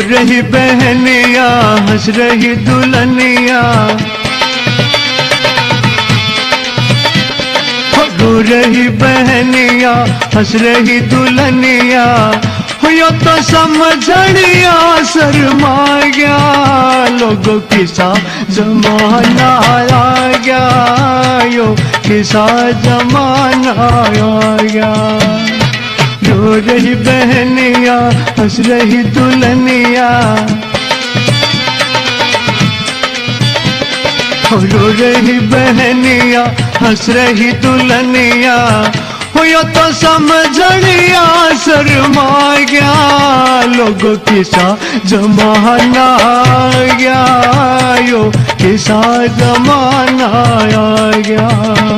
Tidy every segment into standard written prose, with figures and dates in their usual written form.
रही बहनिया हंस रही दुल्हनिया, रो रही बहनिया हंस रही दुल्हनिया, यो तो समझनिया शर्मा गया, लोगों किसा जमाना आ गया, यो किसा जमाना आ गया। रो रही बहनिया हंस रही दुल्हनिया, रो रही बहनिया हंस रही दुल्हनिया, यो तो समझनिया शर्मा गया, लोगों किसा जमाना आ गया, यो किसा जमाना आ गया।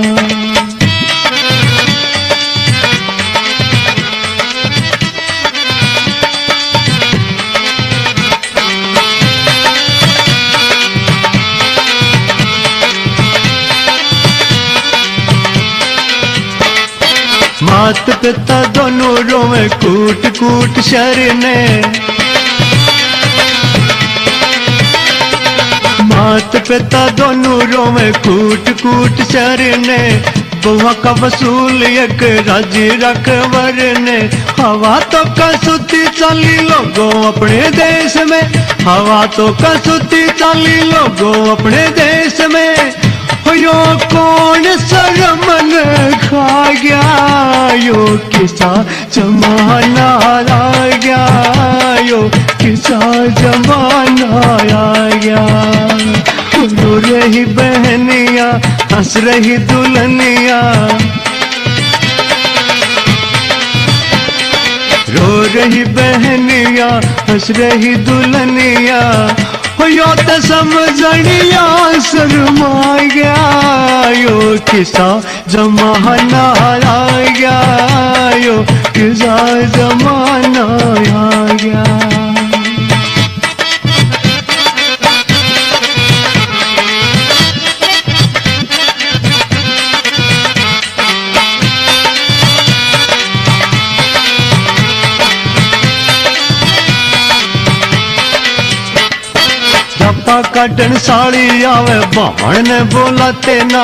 मात पिता दोनों रोवे कूट कूट शरने, मात पिता दोनों रोवे कूट कूट शरने, बुआ का वसूल एक राजी रखवर ने, हवा तो कसुती चली लोगों अपने देश में, हवा तो कसुती चली लोगों अपने देश में, यो कौन शर्मन खा गया, यो किसा जमाना आ गया, यो किसा जमाना आ गया। रो रही बहनिया हंस रही दुल्हनिया, रो रही बहनिया हंस रही दुल्हनिया, यो तो समझनिया शर्मा गया, यो किसा जमाना आ गया, यो किसा जमाना आ गया। काटन साड़ी आवे बाण ने बोला तेना,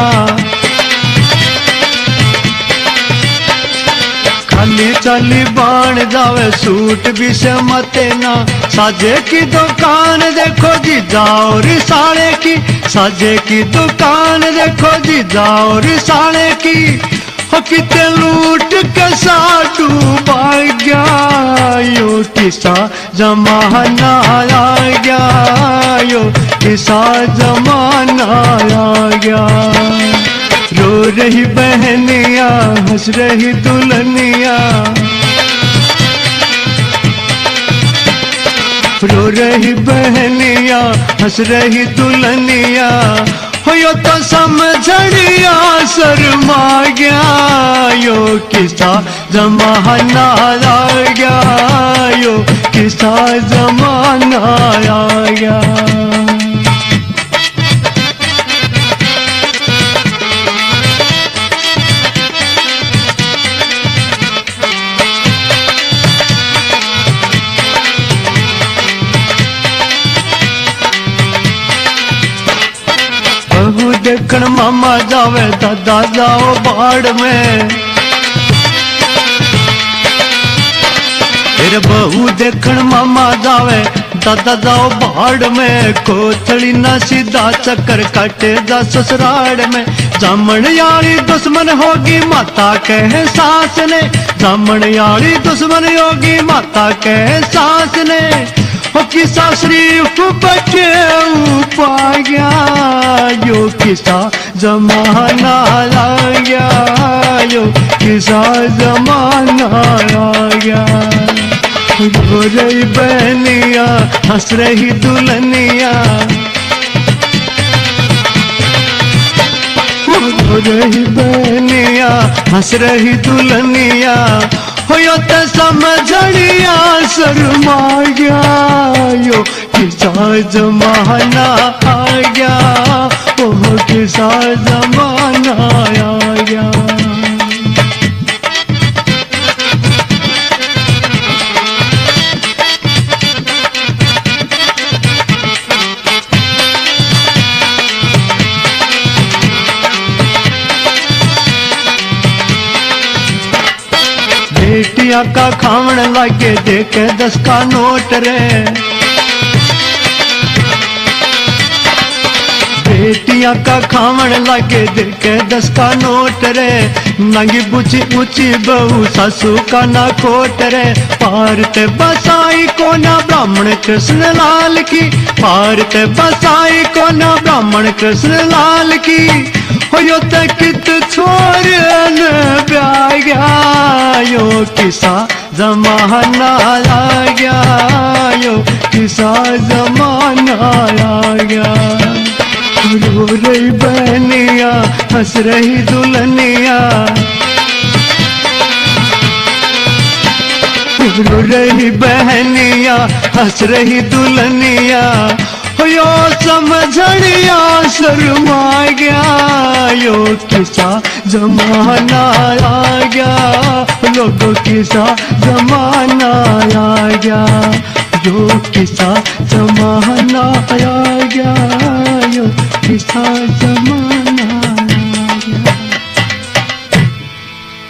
खाली चाली बाण जावे सूट भी से मते ना, साजे की दुकान देखो जी जाओ रिसाले की, साजे की दुकान देखो जी जाओ रिसाले की, किते लूट के साधु भाग गया, यो किसा जमाना आ गया, यो किसा जमाना आ गया। रो रही बहनिया हंस रही दुल्हनिया, रो रही बहनिया हंस रही दुल्हनिया, यो तो समझनिया शर्मा गया, यो किसा जमाना आ गया, यो किसा जमाना आ गया। देखन मामा जावे दादा जाओ बाड़ में, फिर बहू देखन मामा जावे दादा जाओ बाड़ में, कोथड़ी ना सीधा चक्कर काटे जा ससुराल में, जामन यारी दुश्मन होगी माता कहे सास ने, जामन यारी दुश्मन होगी माता कहे सास ने, किसा शरीफ बचे पा गया, यो किसा जमाना आ गया, यो किसा जमाना आ गया। रो रही बहनिया हंस रही दुल्हनिया, रो रही बहनिया हंस रही दुल्हनिया, यो तो समझनिया शर्मा गया, यो किसा जमाना आ गया, ओह किसा जमाना आ गया। बेटियां का खावण लागे देखे 10 का नोट रे। बेटियां का खावण लागे देखे 10 का नोट रे। नंगी बुची ऊंची बहू सासू का ना कोट रे। पार ते बसाई को ना ब्राह्मण कृष्ण लाल की। पार ते बसाई को ना ब्राह्मण कृष्ण लाल की। हो यो ते कित छोरन ब्याह गया यो किसा जमाना आ गया यो किसा जमाना आ गया। रो रही बहनिया हंस रही दुल्हनिया। रो रही बहनिया हंस रही दुल्हनिया। यो समझनिया शर्मा गया यो किसा जमाना आ गया। लोगों किसा जमाना आ गया यो किसा जमाना आया।